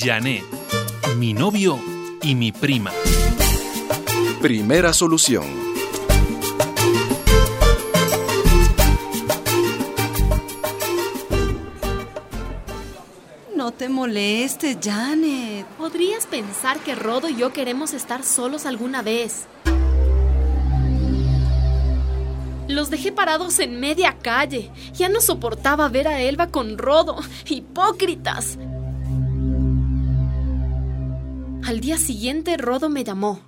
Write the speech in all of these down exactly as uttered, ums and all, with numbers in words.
Janet, mi novio y mi prima. Primera solución. No te molestes, Janet. Podrías pensar que Rodo y yo queremos estar solos alguna vez. Los dejé parados en media calle. Ya no soportaba ver a Elba con Rodo. ¡Hipócritas! Al día siguiente, Rodo me llamó.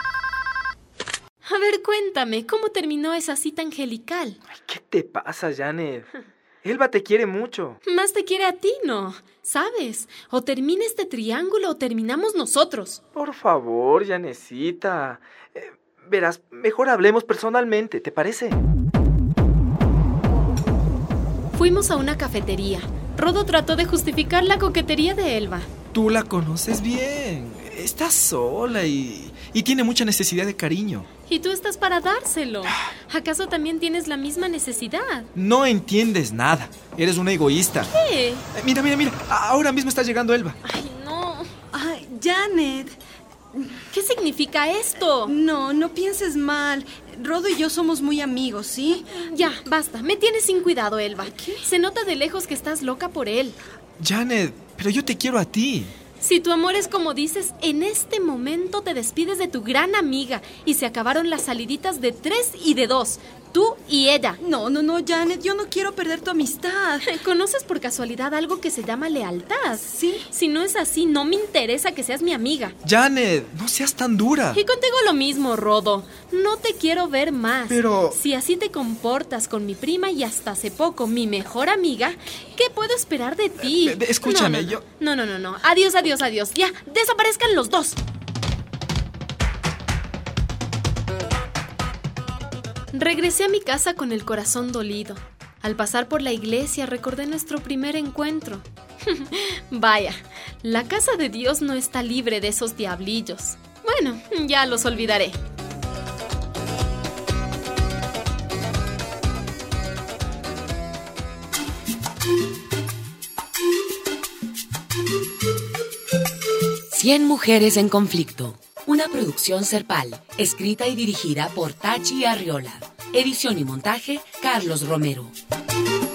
A ver, cuéntame, ¿cómo terminó esa cita angelical? Ay, ¿qué te pasa, Janet? Elba te quiere mucho. Más te quiere a ti, ¿no? ¿Sabes? O termina este triángulo o terminamos nosotros. Por favor, Janecita. Eh, verás, mejor hablemos personalmente, ¿te parece? Fuimos a una cafetería. Rodo trató de justificar la coquetería de Elba. Tú la conoces bien. Está sola y, y tiene mucha necesidad de cariño. Y tú estás para dárselo. ¿Acaso también tienes la misma necesidad? No entiendes nada. Eres una egoísta. ¿Qué? Eh, mira, mira, mira. Ahora mismo está llegando Elba. Ay, no. Ay, Janet. ¿Qué significa esto? No, no pienses mal. Rodo y yo somos muy amigos, ¿sí? Ya, basta. Me tienes sin cuidado, Elba. ¿Qué? Se nota de lejos que estás loca por él. Janet, pero yo te quiero a ti. Si tu amor es como dices, en este momento te despides de tu gran amiga y se acabaron las saliditas de tres y de dos. Tú y ella. No, no, no, Janet, yo no quiero perder tu amistad. ¿Conoces por casualidad algo que se llama lealtad? Sí. Si no es así, no me interesa que seas mi amiga. Janet, no seas tan dura. Y contigo lo mismo, Rodo. No te quiero ver más. Pero... si así te comportas con mi prima y hasta hace poco mi mejor amiga, ¿qué puedo esperar de ti? Eh, eh, escúchame, no, no, yo... No, no, no, no. Adiós, adiós, adiós. Ya, desaparezcan los dos. Regresé a mi casa con el corazón dolido. Al pasar por la iglesia recordé nuestro primer encuentro. Vaya, la casa de Dios no está libre de esos diablillos. Bueno, ya los olvidaré. Cien mujeres en conflicto. Una producción Serpal, escrita y dirigida por Tachi Arriola. Edición y montaje, Carlos Romero.